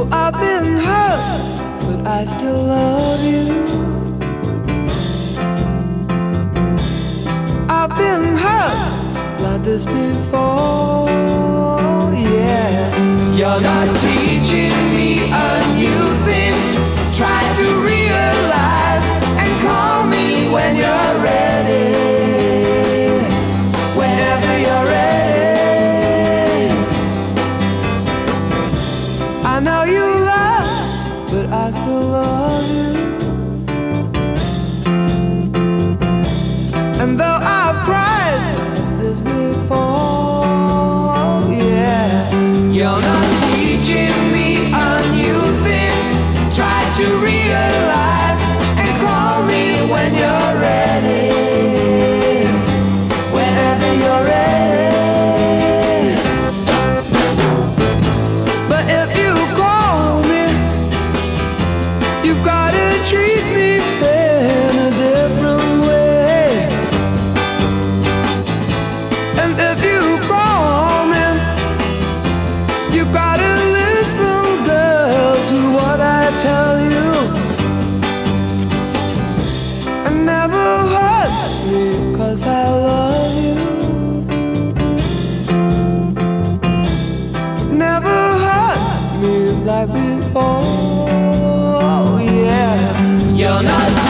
I've been hurt, but I still love you. I've been hurt like this before, yeah. You're not teaching me a new thing. Try to realize and call me when you're ready. Whenever you're ready. I know you lie, but I still love you. And though I've cried this before, yeah. You're not teaching me a new thing. Try to realize and call me when you're ready. Whenever you're ready. But if you call me, you've gotta treat me in a different way. And if you call me, you gotta listen, girl, to what I tell you. And never hurt me, 'cause I love you. Never hurt me like before, yeah. You're not